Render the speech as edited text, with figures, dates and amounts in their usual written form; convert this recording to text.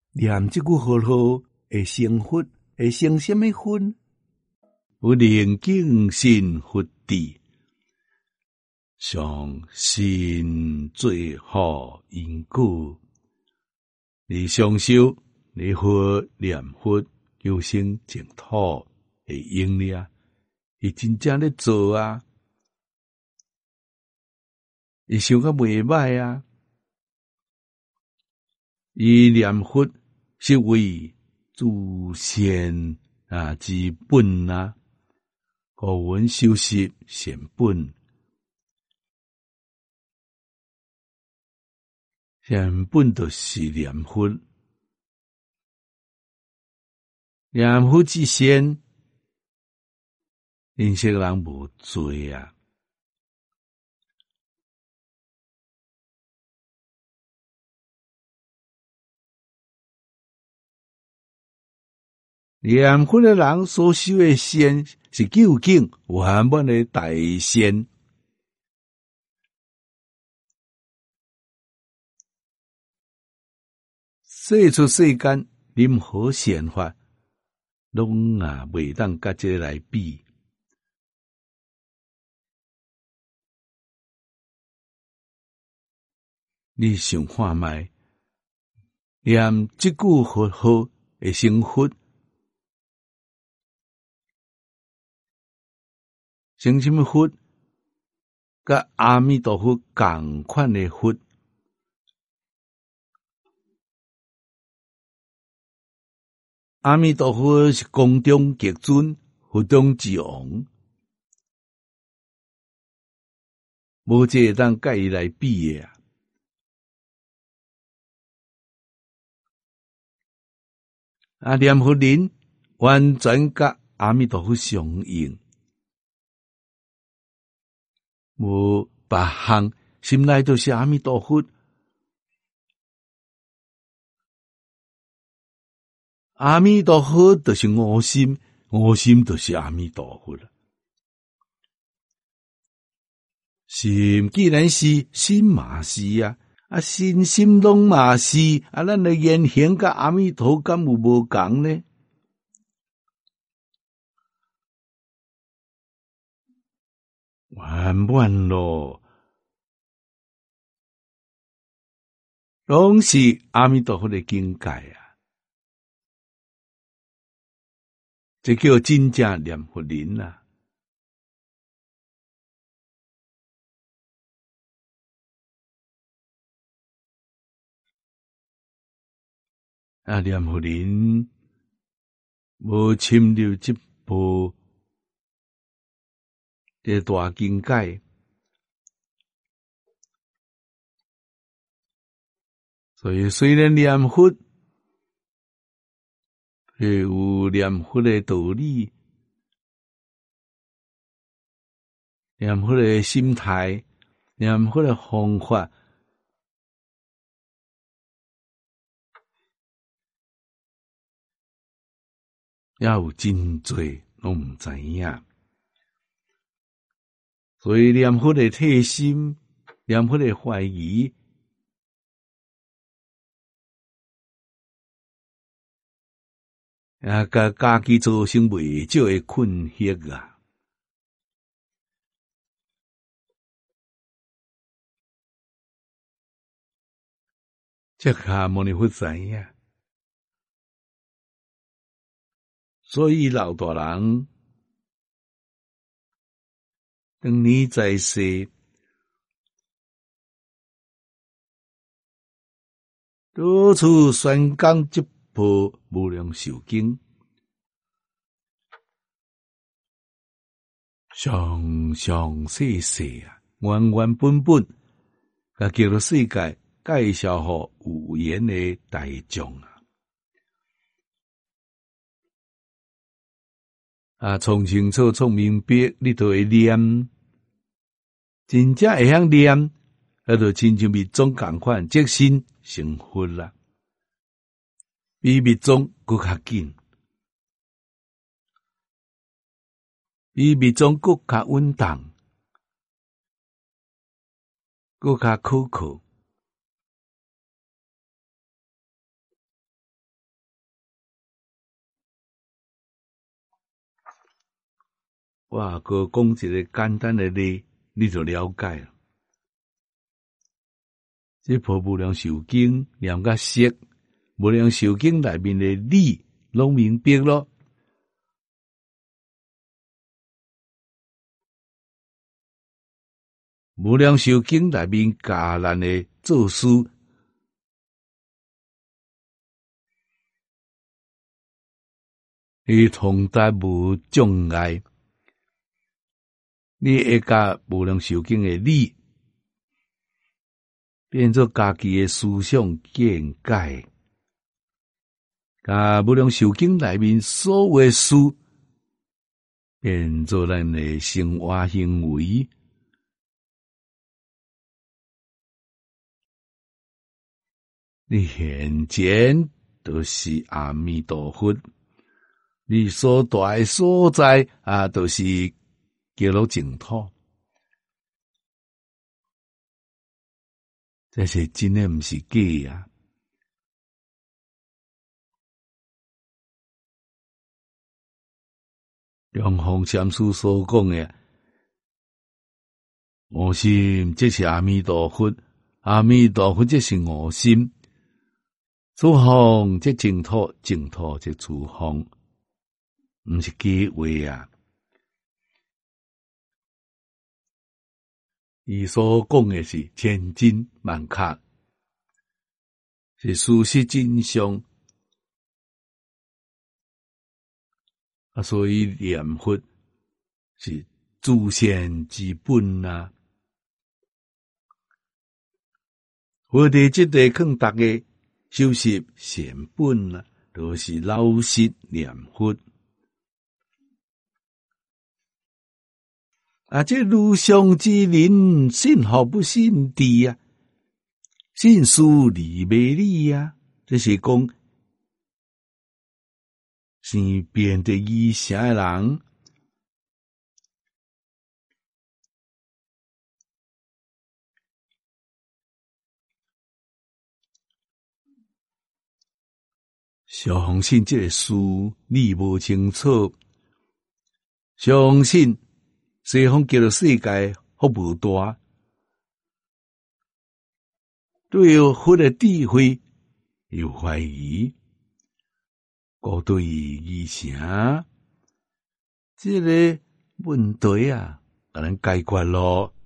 念即句佛号会成佛，会成什么佛？有宁静心佛智，上心最好因果。你上修，你佛念佛，求生净土会用哩啊！伊真正咧做啊，伊想甲袂歹啊，伊念佛是为自善之本啊，互阮修习善本，善本就是念佛，念佛之善，认识人无多啊。念佛的人所修的善是究竟圆满的大善，世出世间任何善法，拢袂当甲这个来比。你想看觅，念即句佛号会成佛，成什么佛？甲阿弥陀佛同款的佛。阿弥陀佛是空中极尊，佛中之王，无这会当甲伊来比的啊！念佛人完全甲阿弥陀佛相应，无别项，心内都是阿弥陀佛。阿弥陀佛就是我心，我心就是阿弥陀佛了。心既然是心嘛是啊，心拢嘛是啊，咱的言行甲阿弥陀敢有无共呢？圆满咯，拢是阿弥陀佛的境界啊！这叫真正念佛人啊！念佛人无侵入这部这大境界，所以虽然念佛有念佛的道理，念佛的心态，念佛的方法，也有真多拢毋知影。所以念佛的退心，念佛的怀疑，甲家己造成袂少的困惑啊！这下牟尼佛知影，所以老大人当年在世，到处宣讲这部无量寿经，详详细细啊，原原本本，甲叫做世界介绍互有缘的大众从清楚从明白，你都会念，真正会晓念，就亲像密宗同款，即身成佛啦，比密宗搁较紧，比密宗搁较稳当，搁较可靠。 我个讲一个简单的例，你就了解了。这部无量寿经念甲熟，无量寿经内面的理拢明白咯。无量寿经内面教咱的做事，通达无障碍。你会甲无量寿经的理变做家己的思想见解，甲无量寿经内面所有的事变做咱的生活行为。你现前都是阿弥陀佛，你所住的所在都是叫做净土。这是真的，毋是假啊！龙凤禅师所讲的，我心即是阿弥陀佛，阿弥陀佛即是我心。诸方即净土，净土即诸方，毋是假话啊！伊所讲的是千真万确，是事实真相。所以念佛是自现之本啊！佛伫即个劝大家修习善本啊，都是老实念佛。这如上之人，信福不信地啊，信事理未理啊，这是讲生变的异声的人，相信这个事理无清楚，相信西方叫做世界福无大，对佛的智慧有怀疑，故对异声这个问题啊，咱解决咯。